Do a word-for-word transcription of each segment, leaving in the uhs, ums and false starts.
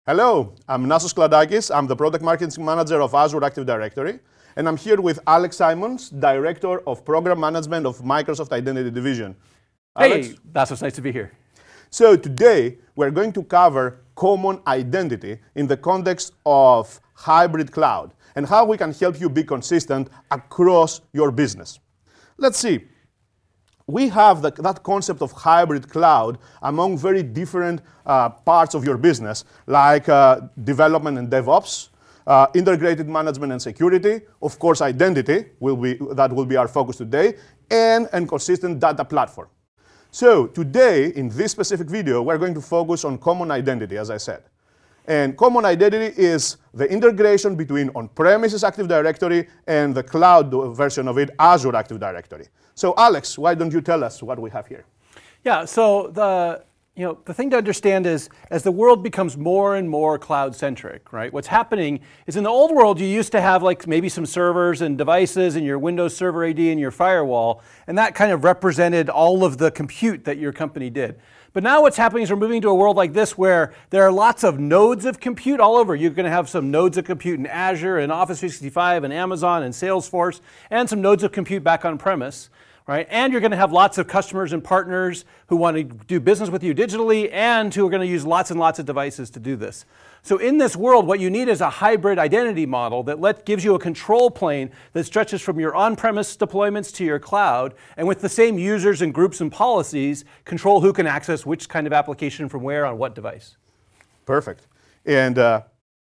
Hello, I'm Nasos Kladakis. I'm the Product Marketing Manager of Azure Active Directory. And I'm here with Alex Simons, Director of Program Management of Microsoft Identity Division. Alex? Hey, Nasos, nice to be here. So today, we're going to cover common identity in the context of hybrid cloud and how we can help you be consistent across your business. Let's see. We have the, that concept of hybrid cloud among very different uh, parts of your business, like uh, development and DevOps, uh, integrated management and security, of course identity, will be, that will be our focus today, and a consistent data platform. So today, in this specific video, we're going to focus on common identity, as I said. And common identity is the integration between on-premises Active Directory and the cloud version of it, Azure Active Directory. So Alex, why don't you tell us what we have here? Yeah, so the, you know, the thing to understand is as the world becomes more and more cloud-centric, right? What's happening is in the old world, you used to have like maybe some servers and devices and your Windows Server A D and your firewall, and that kind of represented all of the compute that your company did. But now what's happening is we're moving to a world like this where there are lots of nodes of compute all over. You're going to have some nodes of compute in Azure and Office three sixty-five and Amazon and Salesforce, and some nodes of compute back on premise, right? And you're going to have lots of customers and partners who want to do business with you digitally and who are going to use lots and lots of devices to do this. So in this world, what you need is a hybrid identity model that let, gives you a control plane that stretches from your on-premise deployments to your cloud, and with the same users and groups and policies, control who can access which kind of application from where on what device. Perfect. And uh,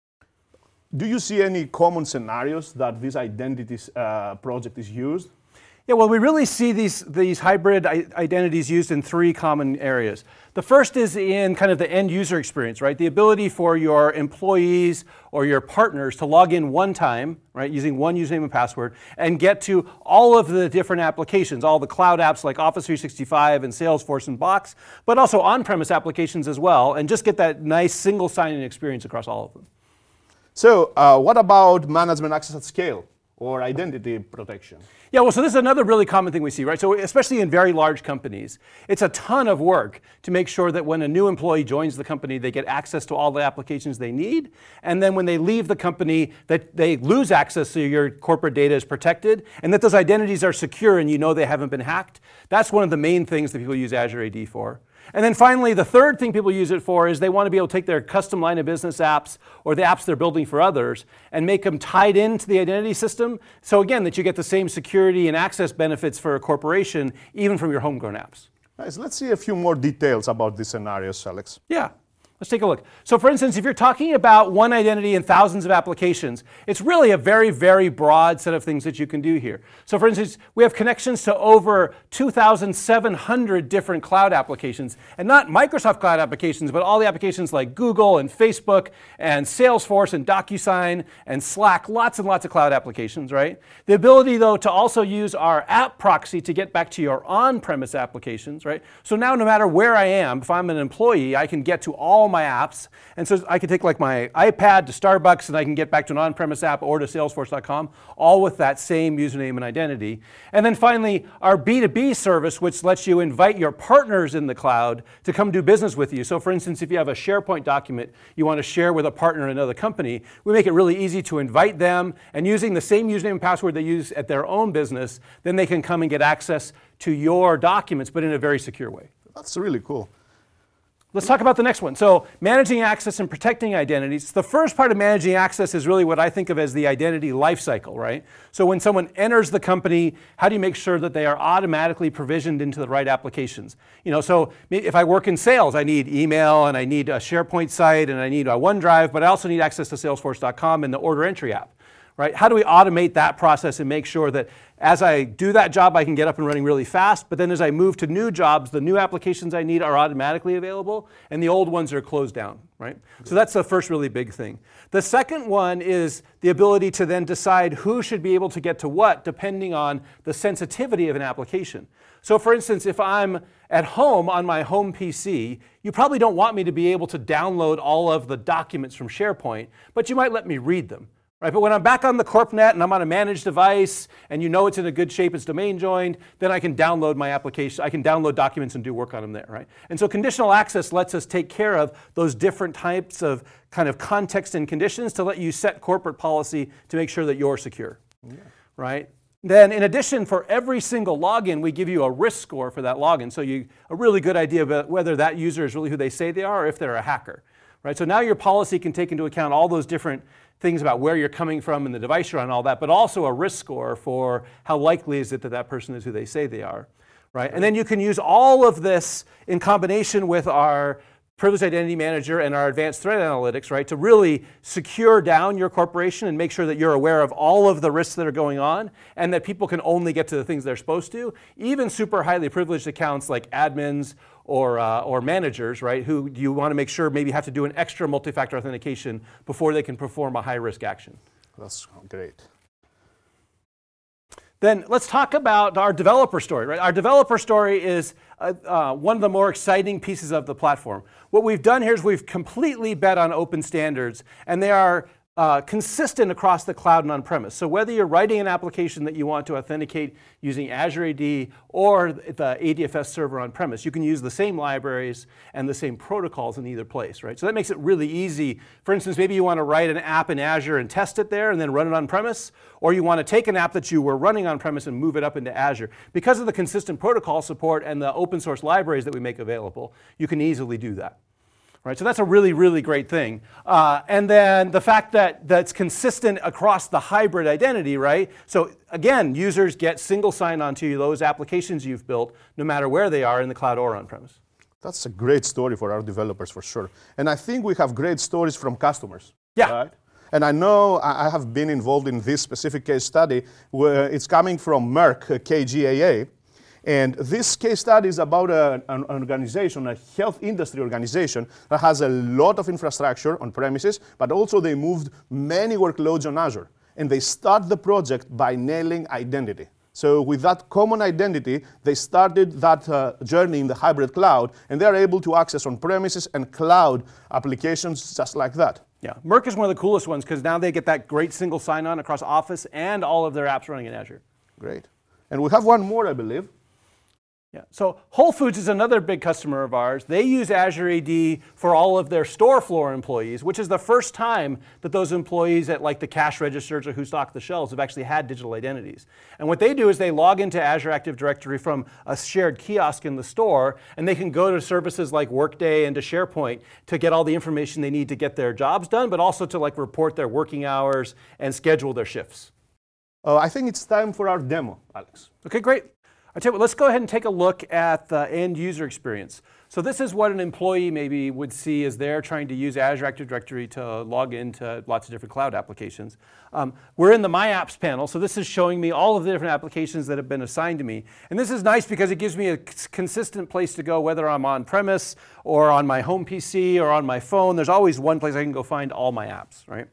do you see any common scenarios that this identity uh, project is used? Yeah, well, we really see these, these hybrid identities used in three common areas. The first is in kind of the end user experience, right? The ability for your employees or your partners to log in one time, right, using one username and password, and get to all of the different applications, all the cloud apps like Office three sixty-five and Salesforce and Box, but also on-premise applications as well, and just get that nice single sign-in experience across all of them. So uh, what about management access at scale or identity protection? Yeah, well, so this is another really common thing we see, right? So especially in very large companies, it's a ton of work to make sure that when a new employee joins the company, they get access to all the applications they need. And then when they leave the company, that they lose access so your corporate data is protected, and that those identities are secure and you know they haven't been hacked. That's one of the main things that people use Azure A D for. And then finally, the third thing people use it for is they want to be able to take their custom line of business apps or the apps they're building for others and make them tied into the identity system. So again, that you get the same security and access benefits for a corporation, even from your homegrown apps. Nice. Let's see a few more details about these scenarios, Alex. Yeah. Let's take a look. So for instance, if you're talking about one identity and thousands of applications, it's really a very, very broad set of things that you can do here. So for instance, we have connections to over two thousand seven hundred different cloud applications, and not Microsoft cloud applications, but all the applications like Google and Facebook and Salesforce and DocuSign and Slack, lots and lots of cloud applications, right? The ability though to also use our app proxy to get back to your on-premise applications, right? So now no matter where I am, if I'm an employee, I can get to all my apps. And so I can take like my iPad to Starbucks and I can get back to an on-premise app or to salesforce dot com, all with that same username and identity. And then finally, our B two B service, which lets you invite your partners in the cloud to come do business with you. So for instance, if you have a SharePoint document you want to share with a partner in another company, we make it really easy to invite them, and using the same username and password they use at their own business, then they can come and get access to your documents, but in a very secure way. That's really cool. Let's talk about the next one. So managing access and protecting identities. The first part of managing access is really what I think of as the identity lifecycle, right? So when someone enters the company, how do you make sure that they are automatically provisioned into the right applications? You know, so if I work in sales, I need email and I need a SharePoint site and I need a OneDrive, but I also need access to salesforce dot com and the order entry app. Right? How do we automate that process and make sure that as I do that job, I can get up and running really fast, but then as I move to new jobs, the new applications I need are automatically available, and the old ones are closed down, right? So that's the first really big thing. The second one is the ability to then decide who should be able to get to what, depending on the sensitivity of an application. So for instance, if I'm at home on my home P C, you probably don't want me to be able to download all of the documents from SharePoint, but you might let me read them. Right? But when I'm back on the CorpNet and I'm on a managed device and you know it's in a good shape, it's domain joined, then I can download my application, I can download documents and do work on them there, right? And so conditional access lets us take care of those different types of kind of context and conditions to let you set corporate policy to make sure that you're secure, yeah. right? Then in addition, for every single login, we give you a risk score for that login. So you a really good idea about whether that user is really who they say they are or if they're a hacker, right? So now your policy can take into account all those different things about where you're coming from and the device you're on and all that, but also a risk score for how likely is it that that person is who they say they are, right? And then you can use all of this in combination with our Privileged Identity Manager and our advanced threat analytics, right, to really secure down your corporation and make sure that you're aware of all of the risks that are going on and that people can only get to the things they're supposed to. Even super highly privileged accounts like admins or, uh, or managers, right, who you want to make sure maybe have to do an extra multi-factor authentication before they can perform a high-risk action. That's great. Then let's talk about our developer story, right? Our developer story is uh, uh, one of the more exciting pieces of the platform. What we've done here is we've completely bet on open standards, and they are uh, consistent across the cloud and on-premise. So whether you're writing an application that you want to authenticate using Azure A D or the A D F S server on-premise, you can use the same libraries and the same protocols in either place, right? So that makes it really easy. For instance, maybe you want to write an app in Azure and test it there and then run it on-premise, or you want to take an app that you were running on-premise and move it up into Azure. Because of the consistent protocol support and the open source libraries that we make available, you can easily do that. Right, so that's a really, really great thing. Uh, and then the fact that that's consistent across the hybrid identity, right? So again, users get single sign-on to those applications you've built, no matter where they are in the cloud or on-premise. That's a great story for our developers, for sure. And I think we have great stories from customers. Yeah. Right? And I know I have been involved in this specific case study where it's coming from Merck K G A A. And this case study is about a, an organization, a health industry organization that has a lot of infrastructure on premises, but also they moved many workloads on Azure. And they start the project by nailing identity. So with that common identity, they started that uh, journey in the hybrid cloud, and they're able to access on-premises and cloud applications just like that. Yeah, Merck is one of the coolest ones because now they get that great single sign-on across Office and all of their apps running in Azure. Great. And we have one more, I believe. Yeah. So Whole Foods is another big customer of ours. They use Azure A D for all of their store floor employees, which is the first time that those employees at like the cash registers or who stock the shelves have actually had digital identities. And what they do is they log into Azure Active Directory from a shared kiosk in the store, and they can go to services like Workday and to SharePoint to get all the information they need to get their jobs done, but also to like report their working hours and schedule their shifts. Uh, I think it's time for our demo, Alex. Okay, great. I tell you what, let's go ahead and take a look at the end user experience. So this is what an employee maybe would see as they're trying to use Azure Active Directory to log into lots of different cloud applications. Um, we're in the My Apps panel, so this is showing me all of the different applications that have been assigned to me. And this is nice because it gives me a consistent place to go, whether I'm on premise or on my home P C or on my phone. There's always one place I can go find all my apps, right?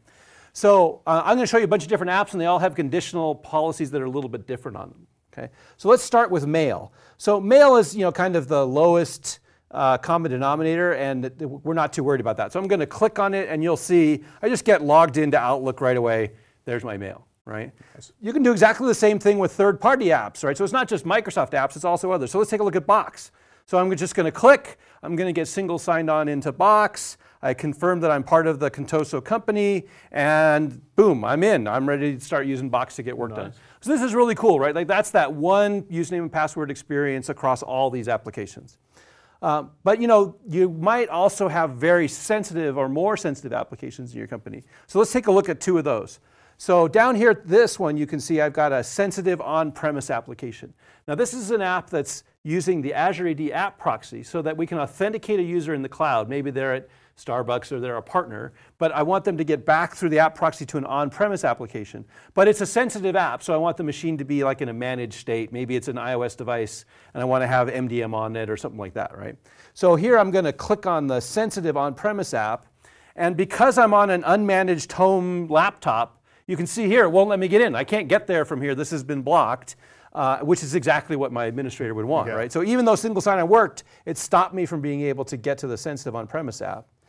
So uh, I'm going to show you a bunch of different apps, and they all have conditional policies that are a little bit different on them. Okay, so let's start with mail. So mail is, you know, kind of the lowest uh, common denominator, and we're not too worried about that. So I'm going to click on it, and you'll see I just get logged into Outlook right away. There's my mail, right? Yes. You can do exactly the same thing with third-party apps, right? So it's not just Microsoft apps, it's also others. So let's take a look at Box. So I'm just going to click. I'm going to get single signed on into Box. I confirm that I'm part of the Contoso company, and boom, I'm in. I'm ready to start using Box to get work nice. done. So this is really cool, right? Like that's that one username and password experience across all these applications. Uh, but you know, you might also have very sensitive or more sensitive applications in your company. So let's take a look at two of those. So down here at this one, you can see I've got a sensitive on-premise application. Now this is an app that's using the Azure A D app proxy so that we can authenticate a user in the cloud. Maybe they're at Starbucks or they're a partner, but I want them to get back through the app proxy to an on-premise application. But it's a sensitive app, so I want the machine to be like in a managed state. Maybe it's an iOS device, and I want to have M D M on it or something like that, right? So here I'm going to click on the sensitive on-premise app, and because I'm on an unmanaged home laptop, you can see here, it won't let me get in. I can't get there from here. This has been blocked. Uh, which is exactly what my administrator would want, okay. right? So even though single sign-on worked, it stopped me from being able to get to the sensitive on-premise app.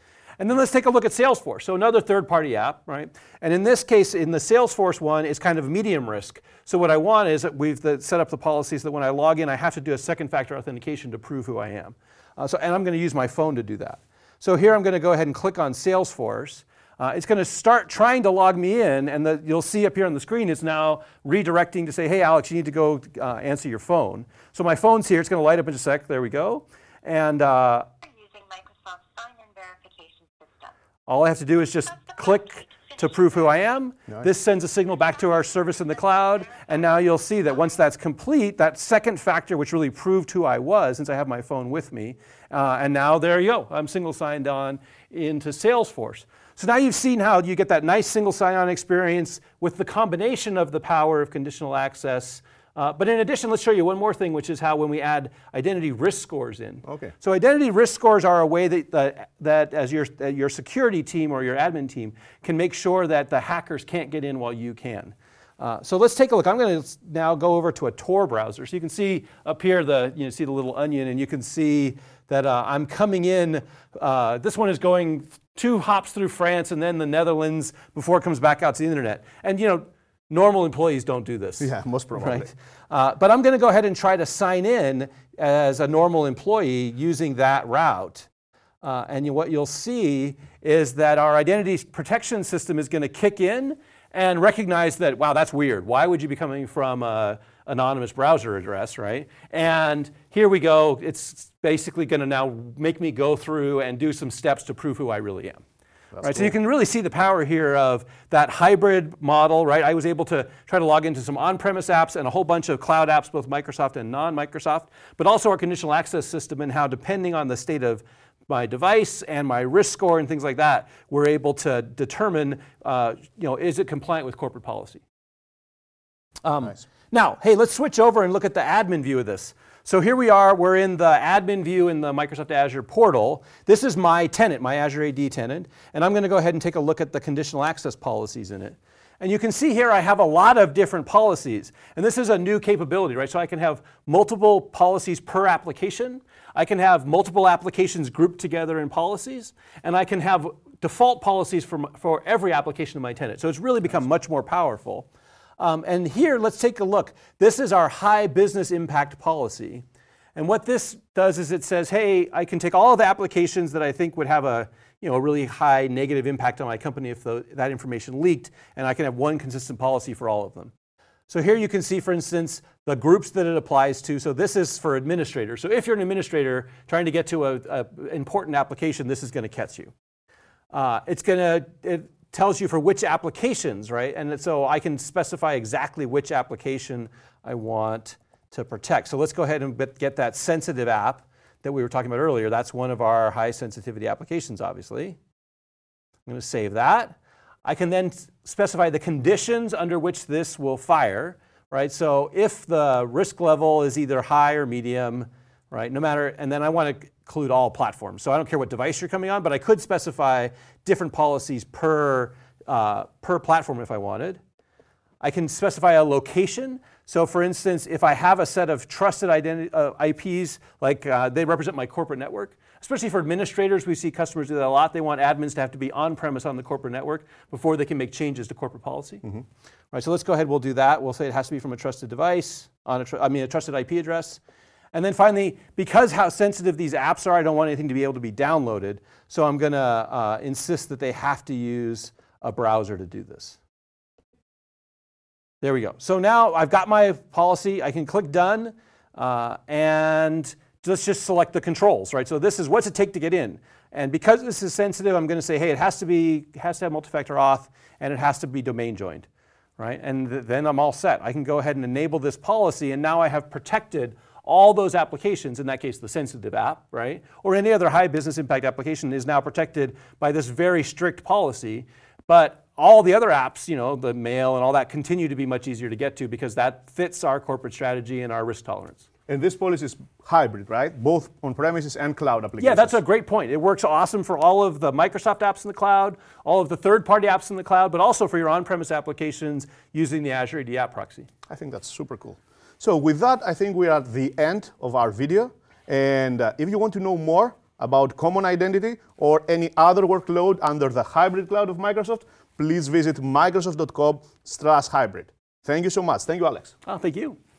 And then let's take a look at Salesforce. So another third-party app, right? And in this case, in the Salesforce one, is kind of medium risk. So what I want is that we've the, set up the policies that when I log in, I have to do a second factor authentication to prove who I am. Uh, so, and I'm going to use my phone to do that. So here I'm going to go ahead and click on Salesforce. Uh, it's going to start trying to log me in, and the, you'll see up here on the screen it's now redirecting to say, hey, Alex, you need to go uh, answer your phone. So my phone's here. It's going to light up in a sec. There we go. And uh, using Microsoft sign-in verification system. all I have to do is just click to prove who I am. Nice. This sends a signal back to our service in the cloud, and now you'll see that once that's complete, that second factor, which really proved who I was, since I have my phone with me, uh, and now there you go. I'm single signed on into Salesforce. So now you've seen how you get that nice single sign-on experience with the combination of the power of conditional access. Uh, but in addition, let's show you one more thing, which is how when we add identity risk scores in. Okay. So identity risk scores are a way that, that, that as your, uh, your security team or your admin team can make sure that the hackers can't get in while you can. Uh, so let's take a look. I'm going to now go over to a Tor browser. So you can see up here, the, you know, see the little onion, and you can see that uh, I'm coming in. Uh, this one is going two hops through France and then the Netherlands before it comes back out to the internet. And you know, normal employees don't do this. Yeah, most probably. Right? Uh, but I'm going to go ahead and try to sign in as a normal employee using that route. Uh, and you, what you'll see is that our identity protection system is going to kick in and recognize that, wow, that's weird. Why would you be coming from an anonymous browser address, right? And here we go. It's basically going to now make me go through and do some steps to prove who I really am. That's right, cool. so you can really see the power here of that hybrid model, right? I was able to try to log into some on-premise apps and a whole bunch of cloud apps, both Microsoft and non-Microsoft, but also our conditional access system and how, depending on the state of my device and my risk score and things like that, we're able to determine, uh, you know, is it compliant with corporate policy? Um, Nice. Now, hey, let's switch over and look at the admin view of this. So here we are, we're in the admin view in the Microsoft Azure portal. This is my tenant, my Azure A D tenant, and I'm going to go ahead and take a look at the conditional access policies in it. And you can see here I have a lot of different policies, and this is a new capability, right? So I can have multiple policies per application, I can have multiple applications grouped together in policies, and I can have default policies for, for every application of my tenant. So it's really become much more powerful. Um, and here, let's take a look. This is our high business impact policy. And what this does is it says, hey, I can take all of the applications that I think would have a, you know, a really high negative impact on my company if the, that information leaked, and I can have one consistent policy for all of them. So here you can see, for instance, the groups that it applies to. So this is for administrators. So if you're an administrator trying to get to an important application, this is going to catch you. Uh, it's going to, it tells you for which applications, right? And so I can specify exactly which application I want to protect. So let's go ahead and get that sensitive app that we were talking about earlier. That's one of our high sensitivity applications, obviously. I'm going to save that. I can then specify the conditions under which this will fire, right? So if the risk level is either high or medium, right, no matter, and then I want to include all platforms. So I don't care what device you're coming on, but I could specify different policies per, uh, per platform if I wanted. I can specify a location. So for instance, if I have a set of trusted identity, uh, I Ps, like uh, they represent my corporate network, especially for administrators, we see customers do that a lot. They want admins to have to be on-premise on the corporate network before they can make changes to corporate policy. Mm-hmm. Right, so let's go ahead, we'll do that. We'll say it has to be from a trusted device, on a tr I mean a trusted I P address. And then finally, because how sensitive these apps are, I don't want anything to be able to be downloaded. So I'm going to uh, insist that they have to use a browser to do this. There we go. So now I've got my policy. I can click Done, uh, and let's just select the controls, right? So this is what's it take to get in. And because this is sensitive, I'm going to say, hey, it has to be has to have multi-factor auth, and it has to be domain joined, right? And th then I'm all set. I can go ahead and enable this policy, and now I have protected all those applications, in that case the sensitive app, right? Or any other high business impact application is now protected by this very strict policy. But all the other apps, you know, the mail and all that, continue to be much easier to get to because that fits our corporate strategy and our risk tolerance. And this policy is hybrid, right? Both on-premises and cloud applications. Yeah, that's a great point. It works awesome for all of the Microsoft apps in the cloud, all of the third-party apps in the cloud, but also for your on-premise applications using the Azure A D App Proxy. I think that's super cool. So with that, I think we're at the end of our video. And uh, if you want to know more about Common Identity or any other workload under the hybrid cloud of Microsoft, please visit microsoft dot com slash hybrid. Thank you so much. Thank you, Alex. Oh, thank you.